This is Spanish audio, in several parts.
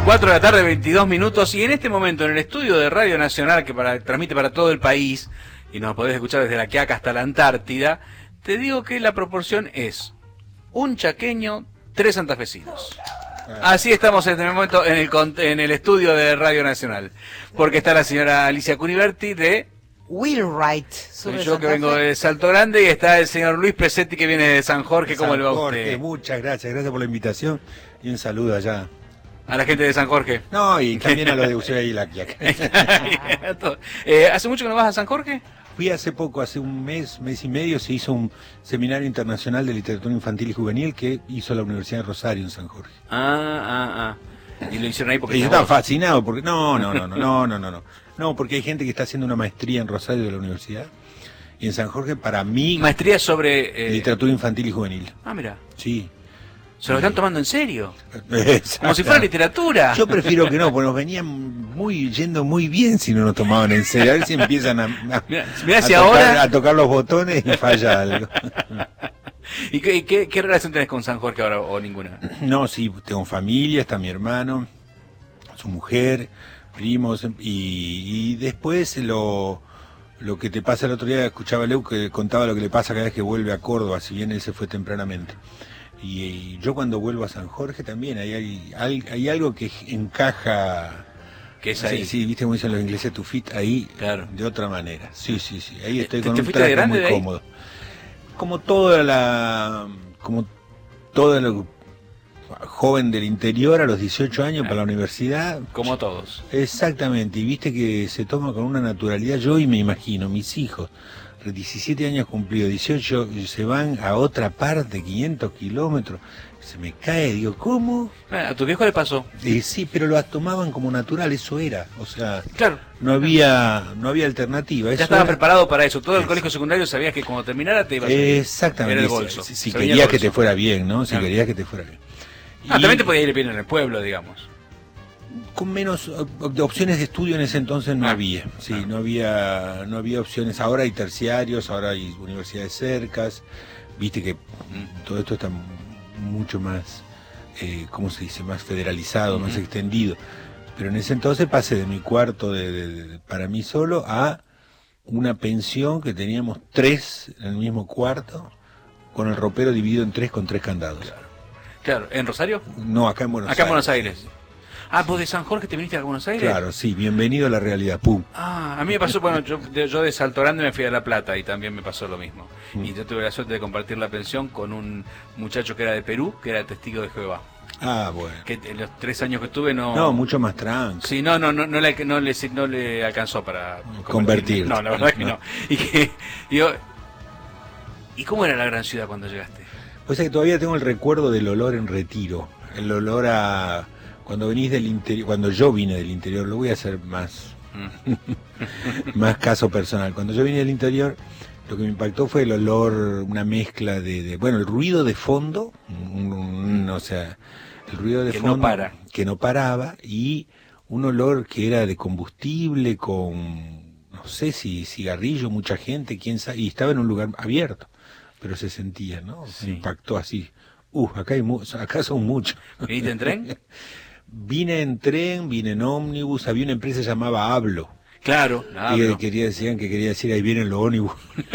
4 de la tarde, 22 minutos, y en este momento en el estudio de Radio Nacional, que transmite para todo el país, y nos podés escuchar desde la Quiaca hasta la Antártida, te digo que la proporción es un chaqueño, 3 santafesinos. Así estamos en este momento en el estudio de Radio Nacional, porque está la señora Alicia Cuniverti de Wheelwright. Soy yo que vengo de Salto Grande, y está el señor Luis Pesetti que viene de San Jorge. ¿Cómo le va a usted? Muchas gracias por la invitación y un saludo allá a la gente de San Jorge. No, y también a los de Ushuaia y la Quiaca. ¿Hace mucho que no vas a San Jorge? Fui hace poco, hace un mes y medio, se hizo un seminario internacional de literatura infantil y juvenil que hizo la Universidad de Rosario en San Jorge. Y lo hicieron ahí porque yo estaba fascinado porque no, porque hay gente que está haciendo una maestría en Rosario de la universidad y en San Jorge para mí maestría sobre literatura infantil y juvenil. Mira. Sí. ¿Se lo están tomando en serio? Como si fuera literatura. Yo prefiero que no, porque nos venían yendo muy bien si no nos tomaban en serio. A ver si empiezan a tocar los botones y falla algo. ¿Y qué relación tenés con San Jorge ahora o ninguna? No, sí, tengo familia, está mi hermano, su mujer, primos, y después lo que te pasa el otro día, escuchaba a Leu que contaba lo que le pasa cada vez que vuelve a Córdoba, si bien él se fue tempranamente. Y yo cuando vuelvo a San Jorge también hay algo que encaja. ¿Qué es ahí? Sí, viste como dicen los ingleses, to fit ahí, claro, de otra manera. Sí, ahí estoy con un traje muy cómodo. Como toda joven del interior a los 18 años para la universidad. Como todos. Exactamente, y viste que se toma con una naturalidad, yo y me imagino, mis hijos, 17 años cumplidos, 18, se van a otra parte, 500 kilómetros, se me cae, digo, ¿cómo? ¿A tu viejo le pasó? Sí, pero lo tomaban como natural, eso era, o sea, claro, no había alternativa. Ya estaba preparado para eso, todo el colegio secundario sabías que cuando terminara te ibas a ir. Exactamente, era el bolso. Si querías que te fuera bien, ¿no? Si querías que te fuera bien. También te podía ir bien en el pueblo, digamos. Con menos opciones de estudio en ese entonces no había, no había opciones. Ahora hay terciarios, ahora hay universidades cercas, viste que todo esto está mucho más, ¿cómo se dice? Más federalizado, más extendido. Pero en ese entonces pasé de mi cuarto para mí solo a una pensión que teníamos 3 en el mismo cuarto, con el ropero dividido en 3 con 3 candados. Claro, ¿en Rosario? No, acá en Buenos Aires. Acá en Buenos Aires. ¿Vos de San Jorge te viniste a Buenos Aires? Claro, sí, bienvenido a la realidad, pum. A mí me pasó, bueno, yo de Salto Grande me fui a La Plata y también me pasó lo mismo. Y yo tuve la suerte de compartir la pensión con un muchacho que era de Perú, que era testigo de Jehová. Bueno. Que en los 3 años que estuve No, mucho más tranquilo. Sí, no le alcanzó para convertir. No, la verdad que no. ¿Y cómo era la gran ciudad cuando llegaste? Pues es que todavía tengo el recuerdo del olor en Retiro, el olor a cuando venís del interior, cuando yo vine del interior, lo voy a hacer más más caso personal. Cuando yo vine del interior, lo que me impactó fue el olor, una mezcla el ruido de fondo, o sea, el ruido de fondo que no paraba, y un olor que era de combustible con, no sé si cigarrillo, mucha gente, quién sabe, y estaba en un lugar abierto. Pero se sentía, ¿no? Sí. Me impactó así. Acá son muchos. ¿Viniste en tren? Vine en tren, vine en ómnibus, había una empresa que se llamaba Hablo. Claro. Y quería decir, ahí vienen los ómnibus.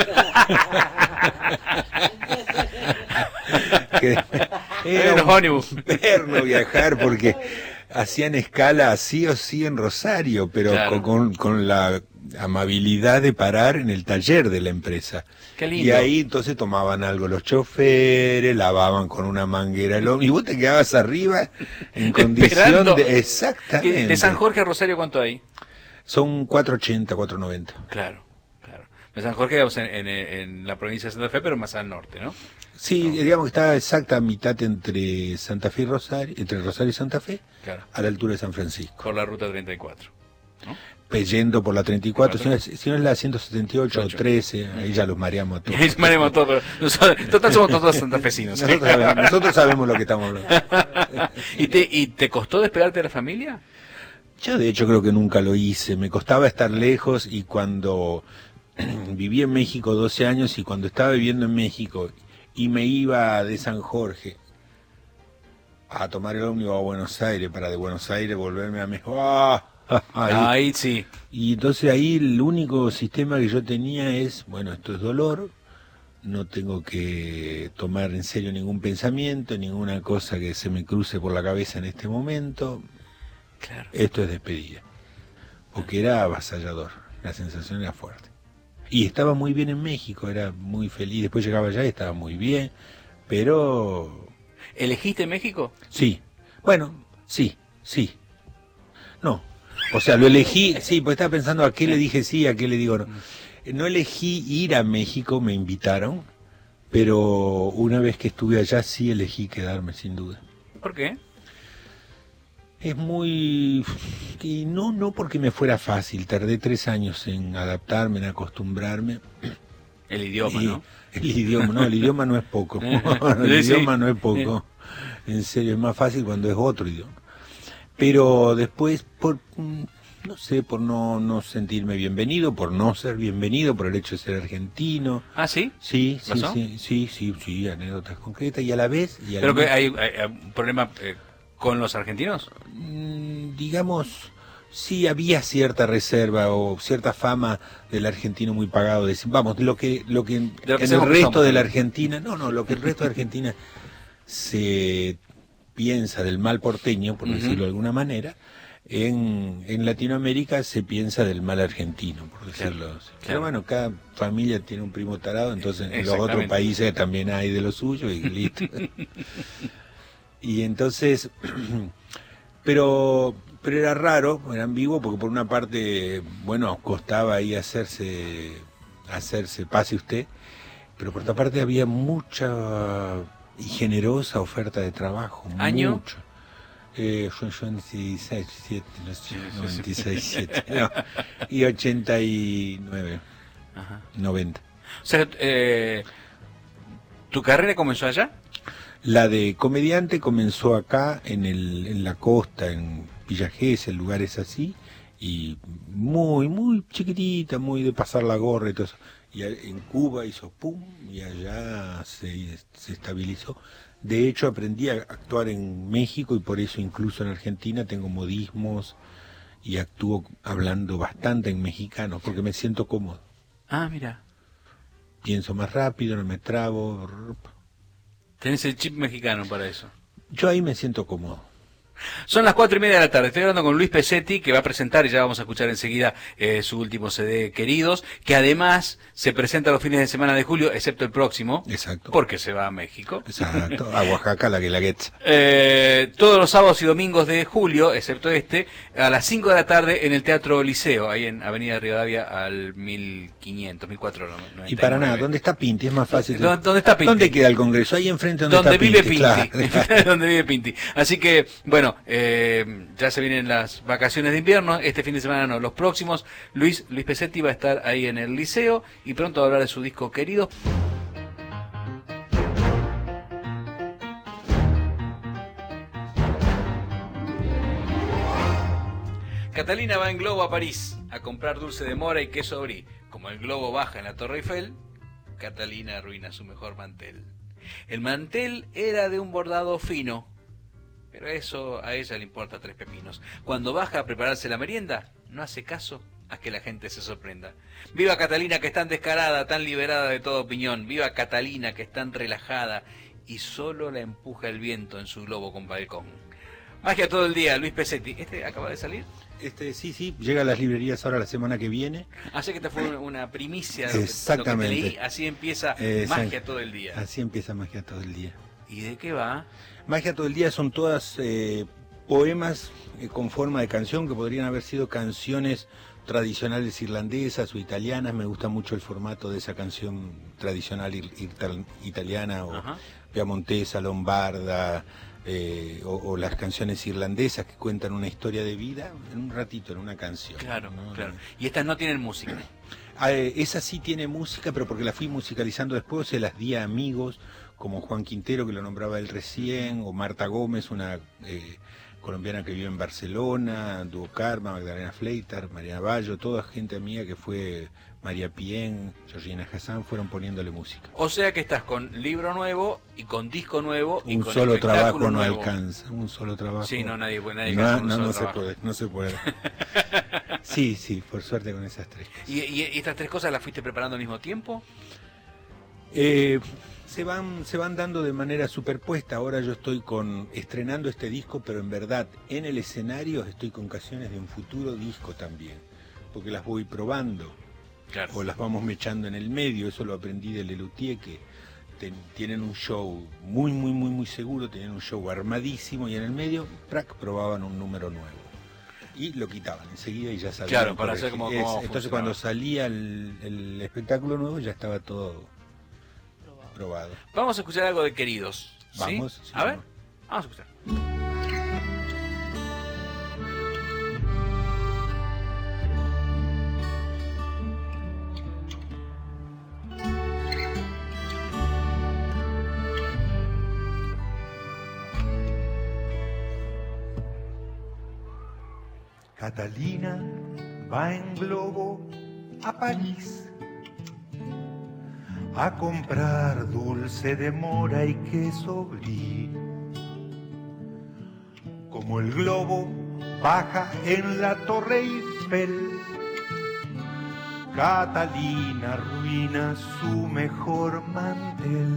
Era los ómnibus. Perno viajar porque hacían escala sí o sí en Rosario, pero claro, con la amabilidad de parar en el taller de la empresa. Qué lindo. Y ahí entonces tomaban algo los choferes, lavaban con una manguera el ómnibus, y vos te quedabas arriba en condición de... Exactamente. ¿De San Jorge a Rosario cuánto hay? Son 480, 490. Claro. De San Jorge, digamos, en la provincia de Santa Fe, pero más al norte, ¿no? Sí, digamos que está exacta a mitad entre Santa Fe y Rosario, entre Rosario y Santa Fe, claro, a la altura de San Francisco. Por la ruta 34, ¿no? Yendo por la 34, si no es la 178 o 13, ahí ya los mareamos a todos. Ahí mareamos a todos, pero total somos todos santafesinos. Nosotros sabemos lo que estamos hablando. ¿Y te costó despegarte de la familia? Yo de hecho creo que nunca lo hice, me costaba estar lejos, y cuando viví en México 12 años, y cuando estaba viviendo en México y me iba de San Jorge a tomar el ómnibus a Buenos Aires, para de Buenos Aires volverme a México. ¡Ah! Ahí sí. Y entonces ahí el único sistema que yo tenía es, bueno, esto es dolor, no tengo que tomar en serio ningún pensamiento, ninguna cosa que se me cruce por la cabeza en este momento. Claro. Esto es despedida. Porque era avasallador, la sensación era fuerte. Y estaba muy bien en México, era muy feliz, después llegaba allá y estaba muy bien, pero... ¿Elegiste México? Sí, bueno, sí. No, o sea, lo elegí, sí, porque estaba pensando a qué le dije sí, a qué le digo no. No elegí ir a México, me invitaron, pero una vez que estuve allá sí elegí quedarme, sin duda. ¿Por qué? Es muy... Y no porque me fuera fácil, tardé 3 años en adaptarme, en acostumbrarme. El idioma, ¿no? El idioma no es poco. El idioma no es poco. En serio, es más fácil cuando es otro idioma. Pero después, no sé, por no sentirme bienvenido, por no ser bienvenido, por el hecho de ser argentino. ¿Ah, sí? Sí, ¿Pasó? sí, anécdotas concretas y a la vez... ¿Pero que hay un problema con los argentinos? Digamos, sí había cierta reserva o cierta fama del argentino muy pagado. Vamos, lo que en el resto de la Argentina, lo que el resto de Argentina se piensa del mal porteño, por decirlo de alguna manera, en Latinoamérica se piensa del mal argentino, por decirlo así. Claro. Pero bueno, cada familia tiene un primo tarado, entonces en los otros países también hay de lo suyo y listo. Y entonces, pero era raro, era ambiguo, porque por una parte, bueno, costaba ahí hacerse, pase usted, pero por otra parte había mucha y generosa oferta de trabajo. ¿Año? Mucho. Yo 96, 7, no, y 89, Ajá. 90. O sea, ¿tu carrera comenzó allá? La de comediante comenzó acá, en la costa, en Villa Gesell, lugares así, y muy chiquitita, muy de pasar la gorra y todo eso. Y en Cuba hizo pum, y allá se estabilizó. De hecho, aprendí a actuar en México y por eso incluso en Argentina tengo modismos y actúo hablando bastante en mexicano, porque me siento cómodo. Ah, mira. Pienso más rápido, no me trabo. Tenés el chip mexicano para eso. Yo ahí me siento cómodo. Son las 4:30 de la tarde. Estoy hablando con Luis Pesetti, que va a presentar, y ya vamos a escuchar enseguida su último CD, Queridos, que además se presenta los fines de semana de julio, excepto el próximo. Exacto. Porque se va a México. Exacto. A Oaxaca, la Guelaguetza. Todos los sábados y domingos de julio, excepto a las 5 de la tarde en el Teatro Liceo, ahí en Avenida Rivadavia al 1500, 1499. Y para nada, ¿dónde está Pinti? Es más fácil. ¿Dónde está Pinti? ¿Dónde queda el Congreso? Ahí enfrente donde está vive Pinti. Pinti. Claro. Donde vive Pinti. Así que, bueno, ya se vienen las vacaciones de invierno, este fin de semana no, los próximos. Luis Pesetti va a estar ahí en el Liceo y pronto va a hablar de su disco Querido. Catalina va en globo a París a comprar dulce de mora y queso brie. Como el globo baja en la Torre Eiffel, Catalina arruina su mejor mantel. El mantel era de un bordado fino, pero eso a ella le importa 3 pepinos. Cuando baja a prepararse la merienda, no hace caso a que la gente se sorprenda. Viva Catalina, que es tan descarada, tan liberada de toda opinión. Viva Catalina, que es tan relajada y solo la empuja el viento en su globo con balcón. Magia todo el día, Luis Pesetti. ¿Este acaba de salir? Sí, llega a las librerías ahora la semana que viene. Así que esta fue una primicia de Exactamente. lo que te leí. Así empieza Magia todo el día. Así empieza Magia todo el día. ¿Y de qué va? Magia todo el día son todas poemas con forma de canción, que podrían haber sido canciones tradicionales irlandesas o italianas. Me gusta mucho el formato de esa canción tradicional italiana o piamontesa, lombarda, o las canciones irlandesas que cuentan una historia de vida en un ratito, en una canción. Claro, ¿no? claro. Y estas no tienen música. Esa sí tiene música, pero porque la fui musicalizando después, se las di a amigos como Juan Quintero, que lo nombraba él recién, o Marta Gómez, una colombiana que vive en Barcelona, Duo Karma, Magdalena Fleitar, Mariana Bayo, toda gente amiga que fue, María Pien, Georgina Hassan, fueron poniéndole música. O sea que estás con libro nuevo y con disco nuevo y Un con solo espectáculo trabajo no nuevo. alcanza, un solo trabajo. Sí, no, nadie no, alcanza un solo se trabajo. puede, no se puede. Sí, por suerte con esas tres cosas. ¿Y estas tres cosas las fuiste preparando al mismo tiempo? Se van dando de manera superpuesta. Ahora yo estoy estrenando este disco, pero en verdad en el escenario estoy con canciones de un futuro disco también, porque las voy probando. Claro. O las vamos mechando en el medio. Eso lo aprendí de Lelutier, que tienen un show muy seguro, tienen un show armadísimo, y en el medio probaban un número nuevo y lo quitaban enseguida y ya sabían. Claro, para hacer como entonces cuando salía el espectáculo nuevo ya estaba todo probado. Vamos a escuchar algo de Queridos. ¿Sí? Vamos, sí, a ver, vamos. vamos a escuchar. Catalina va en globo a París a comprar dulce de mora y queso brie. Como el globo baja en la Torre Eiffel, Catalina arruina su mejor mantel.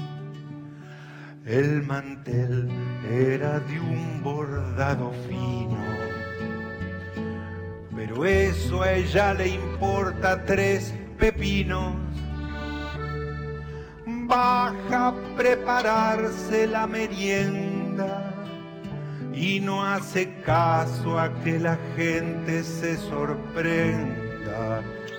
El mantel era de un bordado fino, pero eso a ella le importa tres pepinos. Baja a prepararse la merienda y no hace caso a que la gente se sorprenda.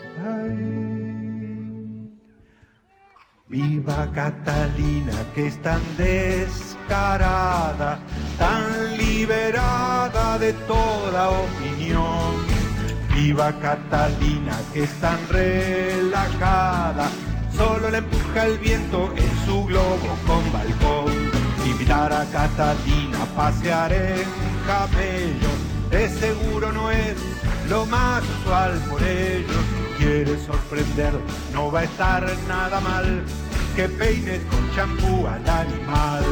Ay. Viva Catalina, que es tan descarada, tan liberada de toda opinión. Viva Catalina, que es tan relajada, solo le empuja el viento en su globo con balcón. Invitar a Catalina a pasear en camello, de seguro no es lo más usual por ello. Si quieres sorprender, no va a estar nada mal que peines con champú al animal.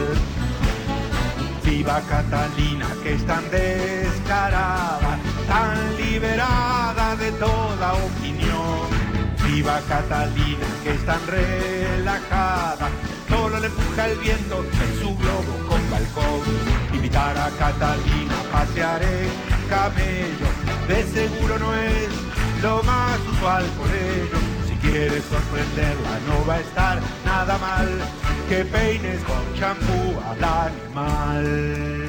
Viva Catalina, que es tan descarada, tan liberada de toda opinión. Viva Catalina, que es tan relajada, solo le empuja el viento en su globo con balcón. Invitar a Catalina a pasear en camello, de seguro no es lo más usual por ello. Si quieres sorprenderla, no va a estar nada mal que peines con champú al animal.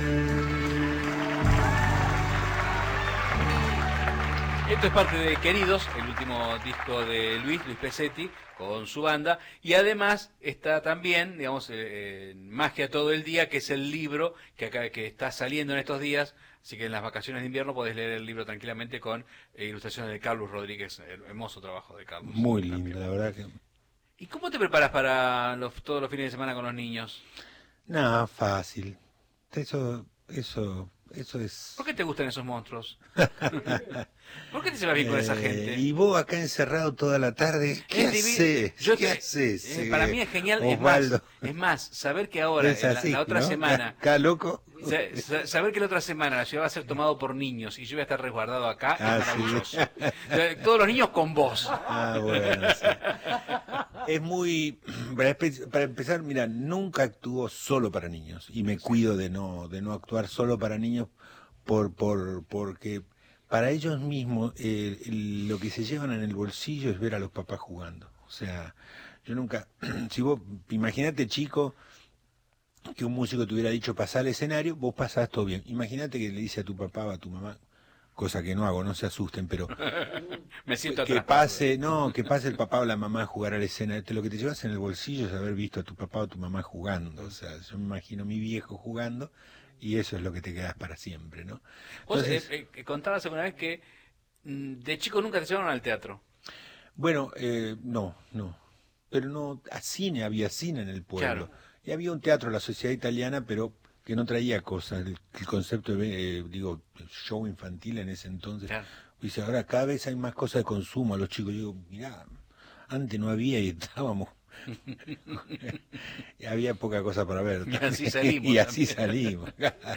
Esto es parte de Queridos, el último disco de Luis Pesetti, con su banda, y además está también, digamos, Magia todo el día, que es el libro que está saliendo en estos días, así que en las vacaciones de invierno podés leer el libro tranquilamente con ilustraciones de Carlos Rodríguez, el hermoso trabajo de Carlos. Muy lindo, la verdad que... ¿Y cómo te preparas para todos los fines de semana con los niños? Nada, fácil. Eso es... ¿Por qué te gustan esos monstruos? ¿Por qué te llevas bien con esa gente? Y vos acá encerrado toda la tarde, ¿qué haces? ¿Qué haces? Para mí es genial, Osvaldo. es más, saber que ahora, Es así, la otra ¿no? semana, Acá loco. saber que la otra semana la ciudad va a ser tomado por niños y yo voy a estar resguardado acá, es maravilloso. Sí. Todos los niños con vos. Bueno, sí. Es muy... Para empezar, mira, nunca actúo solo para niños y me cuido de no actuar solo para niños porque para ellos mismos lo que se llevan en el bolsillo es ver a los papás jugando. O sea, yo nunca... Si vos, imagínate, chico, que un músico te hubiera dicho pasar al escenario, vos pasás todo bien. Imagínate que le dice a tu papá o a tu mamá, cosa que no hago, no se asusten, pero Me siento que atrapado. que pase el papá o la mamá a jugar a la escena. Lo que te llevas en el bolsillo es haber visto a tu papá o tu mamá jugando. O sea, yo me imagino a mi viejo jugando y eso es lo que te quedas para siempre, ¿no? Vos Entonces, contabas alguna vez que de chico nunca te llevaron al teatro. bueno, no. Pero no, había cine en el pueblo. Claro. Y había un teatro, la Sociedad Italiana, pero que no traía cosas. El concepto de, show infantil en ese entonces. Claro. Dice, ahora cada vez hay más cosas de consumo a los chicos. Yo digo, mirá, antes no había y estábamos... y había poca cosa para ver. Y así salimos. Y así salimos.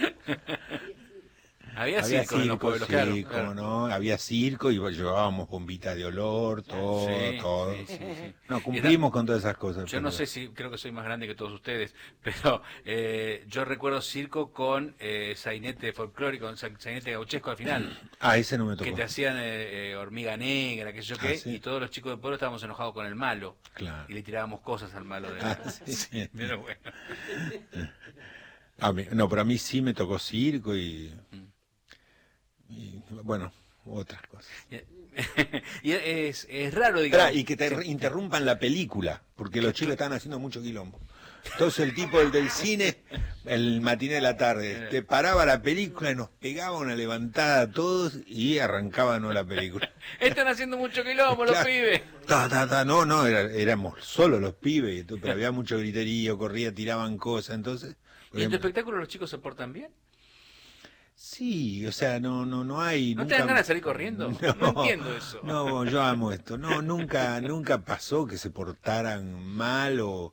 Había circo en los pueblos, sí, claro. como no, había circo y llevábamos bombitas de olor, todo, Sí, todo. sí. No, cumplimos con todas esas cosas. Yo no sé si, creo que soy más grande que todos ustedes, pero yo recuerdo circo con sainete folclórico, sainete gauchesco al final. Ese no me tocó. Que te hacían hormiga negra, qué sé yo qué, sí. y todos los chicos del pueblo estábamos enojados con el malo. Claro. Y le tirábamos cosas al malo. Sí. Pero bueno. No, pero a mí sí me tocó circo y bueno, otras cosas. Y es raro, digamos. Y que te interrumpan la película, porque los chicos estaban haciendo mucho quilombo. Entonces el tipo del cine, el matiné de la tarde, te paraba la película y nos pegaba una levantada a todos y arrancábamos la película. Están haciendo mucho quilombo los pibes. No, éramos solo los pibes, pero había mucho griterío, corría, tiraban cosas, entonces... ¿Y en tu espectáculo los chicos se portan bien? Sí, o sea, no hay... ¿No te dan ganas de salir corriendo? No entiendo eso. No, yo amo esto. No, nunca pasó que se portaran mal o...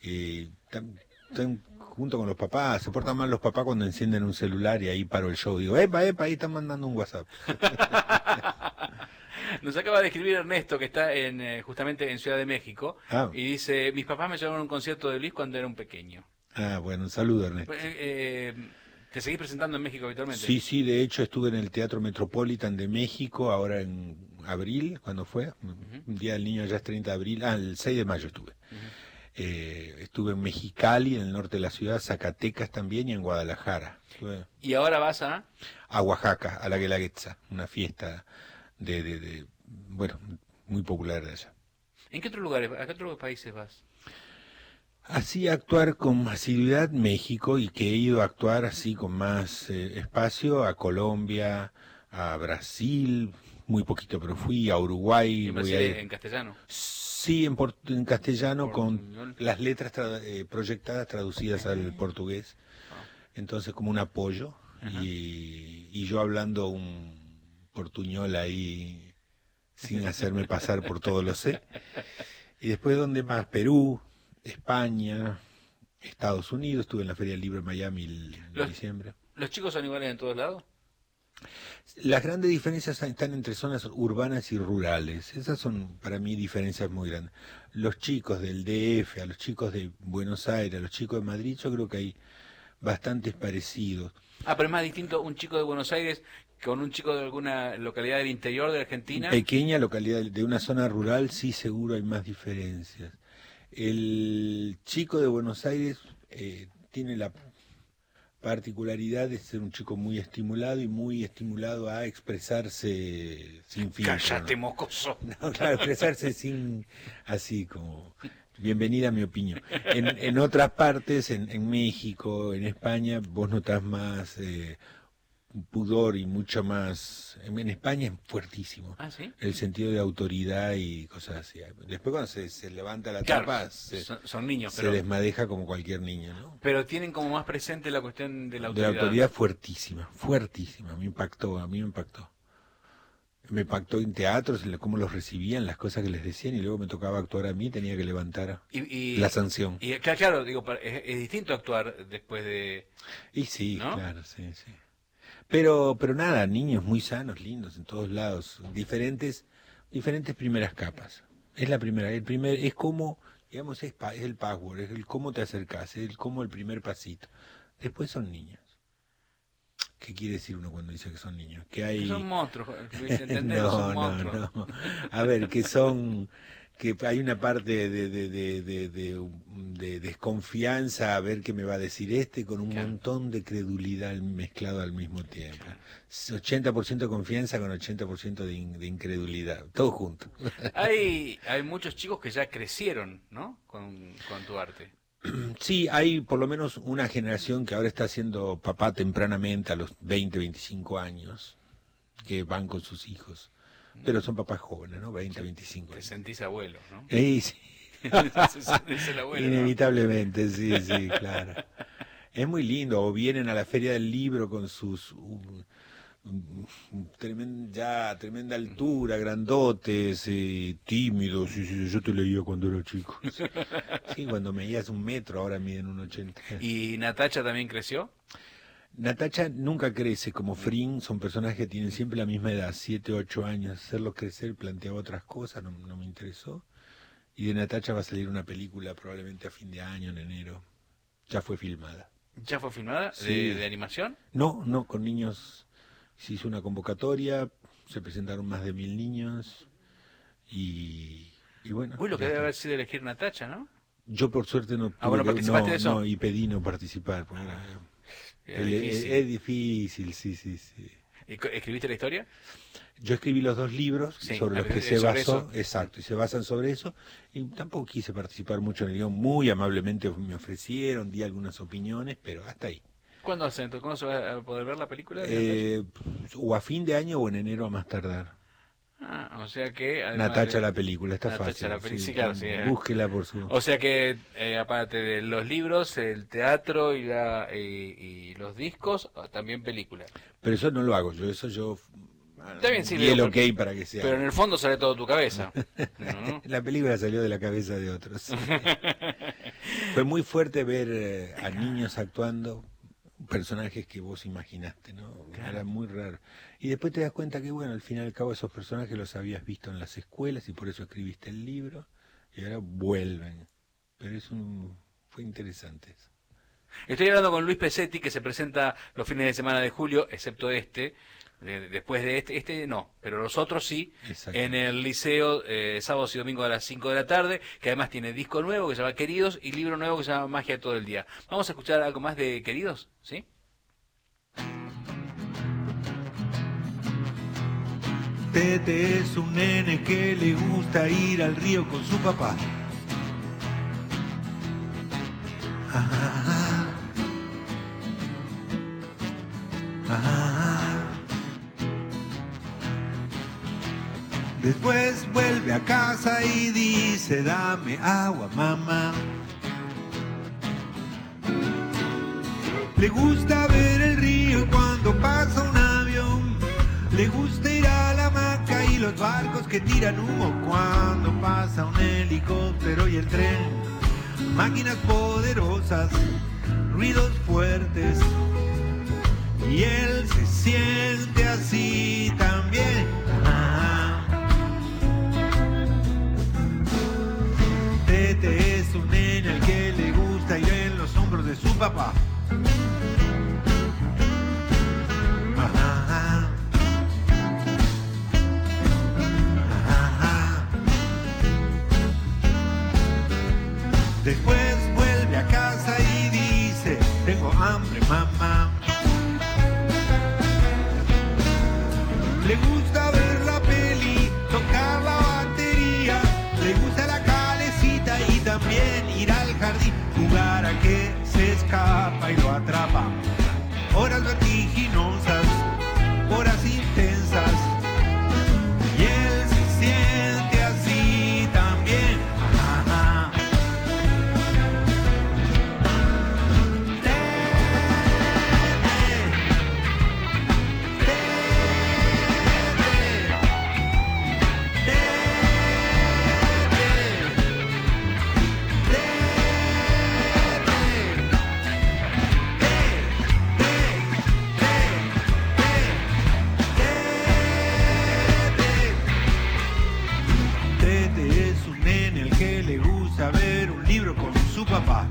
junto con los papás, se portan mal los papás cuando encienden un celular y ahí paro el show. Digo, epa, ahí están mandando un WhatsApp. Nos acaba de escribir Ernesto, que está justamente en Ciudad de México, y dice, mis papás me llevaron a un concierto de Luis cuando era un pequeño. Bueno, un saludo, Ernesto. ¿Te seguís presentando en México habitualmente? Sí, de hecho estuve en el Teatro Metropolitan de México, ahora en abril, ¿cuándo fue? Un día del niño, ya es 30 de abril, el 6 de mayo estuve. Estuve en Mexicali, en el norte de la ciudad, Zacatecas también, y en Guadalajara. ¿Y ahora vas a...? A Oaxaca, a la Guelaguetza, una fiesta bueno, muy popular de allá. ¿En qué otros lugares, a qué otros países vas? Así actuar con asiduidad México, y que he ido a actuar así con más espacio a Colombia, a Brasil, muy poquito, pero fui a Uruguay. ¿En Brasil en castellano? Sí, en castellano con las letras proyectadas traducidas al portugués. Entonces como un apoyo y yo hablando un portuñol ahí sin hacerme pasar por todo lo sé. Y después, ¿dónde más? Perú, España, Estados Unidos, estuve en la Feria del Libro en Miami en diciembre. ¿Los chicos son iguales en todos lados? Las grandes diferencias están entre zonas urbanas y rurales. Esas son para mí diferencias muy grandes. Los chicos del DF, a los chicos de Buenos Aires, a los chicos de Madrid, yo creo que hay bastantes parecidos. Pero es más distinto un chico de Buenos Aires con un chico de alguna localidad del interior de Argentina. Pequeña localidad de una zona rural, sí, seguro hay más diferencias. El chico de Buenos Aires tiene la particularidad de ser un chico muy estimulado a expresarse sin filtro. ¡Cállate, mocoso! No, claro, expresarse sin, así como, bienvenida a mi opinión. En otras partes, en México, en España, vos notás más pudor y mucho más... En España es fuertísimo. ¿Sí? El sentido de autoridad y cosas así. Después cuando se levanta la tapa, son niños, se desmadeja como cualquier niño, ¿no? Pero tienen como más presente la cuestión de la autoridad. De la autoridad fuertísima. Me impactó. Me impactó en teatros, en cómo los recibían, las cosas que les decían, y luego me tocaba actuar a mí, tenía que levantar la sanción. Y claro, digo, es distinto actuar después de... Y sí, ¿no? Claro, sí. Pero nada, niños muy sanos, lindos en todos lados, diferentes primeras capas. Es la primera, es como, digamos, es el password, es el cómo te acercás, es el primer pasito. Después son niños. ¿Qué quiere decir uno cuando dice que son niños? Que son monstruos, No. A ver, que hay una parte de desconfianza a ver qué me va a decir con un montón de credulidad mezclado al mismo tiempo. 80% de confianza con 80% de incredulidad, todo junto. Hay muchos chicos que ya crecieron, ¿no? Con tu arte. Sí, hay por lo menos una generación que ahora está siendo papá tempranamente a los 20, 25 años, que van con sus hijos. Pero son papás jóvenes, ¿no? 20, 25 años. Te sentís abuelo, ¿no? Sí. Es el abuelo, inevitablemente, ¿no? Sí, claro. Es muy lindo, o vienen a la Feria del Libro con sus tremenda altura, grandotes, tímidos. Sí, yo te leía cuando era chico. Sí, cuando medías 1 metro, ahora miden 1,80. ¿Y Natacha también creció? Natacha nunca crece como Fring, son personajes que tienen siempre la misma edad, 7, 8 años. Hacerlos crecer planteaba otras cosas, no me interesó. Y de Natacha va a salir una película probablemente a fin de año, en enero. Ya fue filmada. ¿Ya fue filmada? Sí. ¿De animación? No, con niños se hizo una convocatoria, se presentaron más de 1000 niños y bueno. Uy, lo que debe haber sido elegir Natacha, ¿no? Yo por suerte no Ah, bueno, ¿participaste de eso? No, y pedí no participar. Es difícil, sí. ¿Escribiste la historia? Yo escribí los 2 libros sobre los que se sobre basó, eso. exacto, y se basan sobre eso, y tampoco quise participar mucho en el guión, muy amablemente me ofrecieron, di algunas opiniones, pero hasta ahí. ¿Cuándo hacen? Entonces, ¿cuándo se va a poder ver la película? O a fin de año o en enero a más tardar. O sea que... Natacha la película, está Natacha fácil. la película, sí, claro, sí. Búsquela por su... O sea que, aparte de los libros, el teatro y los discos, también película. Pero eso no lo hago yo, Está bien, sí, y el ok para que sea. Pero en el fondo sale todo tu cabeza. ¿No? La película salió de la cabeza de otros. Fue muy fuerte ver a niños actuando personajes que vos imaginaste, ¿no? Claro. Era muy raro. Y después te das cuenta que, bueno, al fin y al cabo esos personajes los habías visto en las escuelas y por eso escribiste el libro y ahora vuelven. Pero fue interesante eso. Estoy hablando con Luis Pesetti, que se presenta los fines de semana de julio, excepto después de este no, pero los otros sí, en el Liceo, sábados y domingos a las 5 de la tarde, que además tiene disco nuevo que se llama Queridos y libro nuevo que se llama Magia todo el día. Vamos a escuchar algo más de Queridos, ¿sí? Tete es un nene que le gusta ir al río con su papá. Después vuelve a casa y dice: dame agua, mamá. Le gusta ver el río cuando pasa un avión. Le gusta ir a la hamaca y los barcos que tiran humo cuando pasa un helicóptero y el tren. Máquinas poderosas, ruidos fuertes. Y él se siente así también. Tete es un nene al que le gusta ir en los hombros de su papá. Después vuelve a casa y dice: tengo hambre, mamá. Le gusta ver la peli, tocar la batería. Le gusta la calecita y también ir al jardín. Jugar a que se escapa y lo atrapa. Horas vertiginosas, horas intensas. Y él se siente así también. Tete es un nene al que le gusta ver un libro con su papá.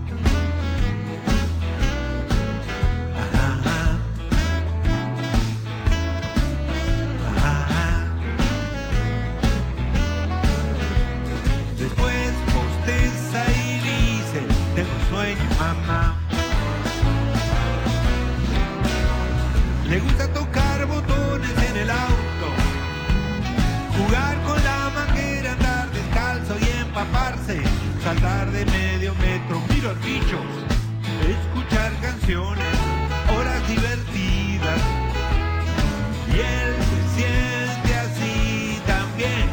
Después bosteza y dice: tengo sueño, mamá. Le gusta tocar botones en el auto, jugar con la manguera, andar descalzo y empaparse, saltar de medio metro, mirar bichos, escuchar canciones, horas divertidas. Y él se siente así también.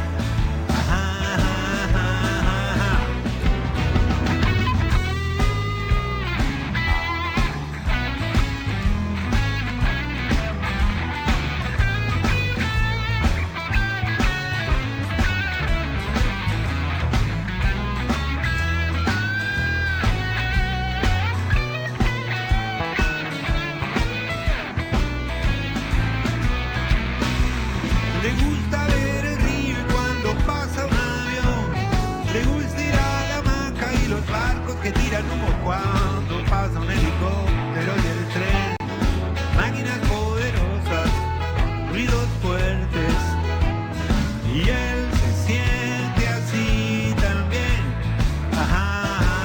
brilla el humo cuando pasa un helicóptero y el tren. Máquinas poderosas, ruidos fuertes, y él se siente así también. Ajá.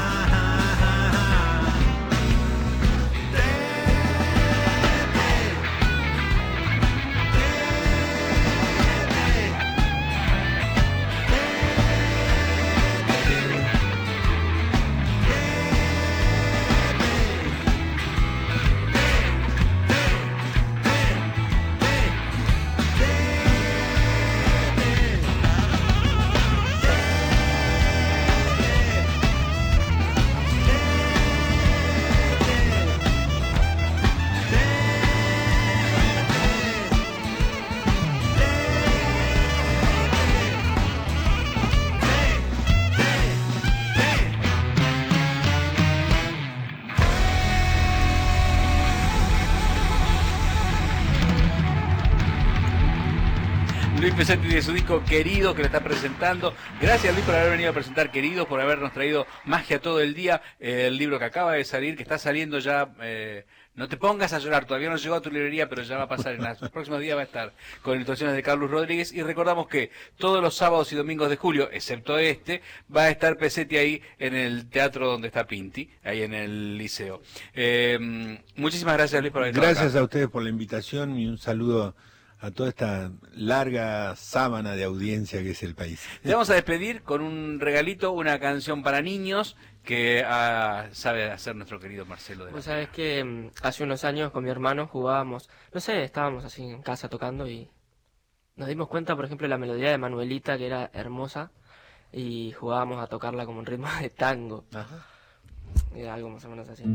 Luis Pesetti de su disco Queridos, que lo está presentando. Gracias, Luis, por haber venido a presentar Queridos, por habernos traído Magia todo el día, el libro que acaba de salir, que está saliendo ya. No te pongas a llorar, todavía no llegó a tu librería, pero ya va a pasar, en los próximos días va a estar con ilustraciones de Carlos Rodríguez. Y recordamos que todos los sábados y domingos de julio, excepto este, va a estar Pesetti ahí en el teatro donde está Pinti, ahí en el Liceo. Muchísimas gracias, Luis, por haber estado acá. Gracias a ustedes por la invitación y un saludo a toda esta larga sábana de audiencia que es el país. Te vamos a despedir con un regalito, una canción para niños que sabe hacer nuestro querido Marcelo. Vos sabés que hace unos años con mi hermano jugábamos, no sé, estábamos así en casa tocando y nos dimos cuenta, por ejemplo, de la melodía de Manuelita, que era hermosa, y jugábamos a tocarla como un ritmo de tango. Ajá. Era algo más o menos así.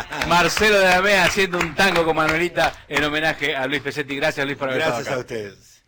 Marcelo de la Mea haciendo un tango con Manuelita en homenaje a Luis Pesetti. Gracias, Luis, por haber estado acá. Gracias a ustedes.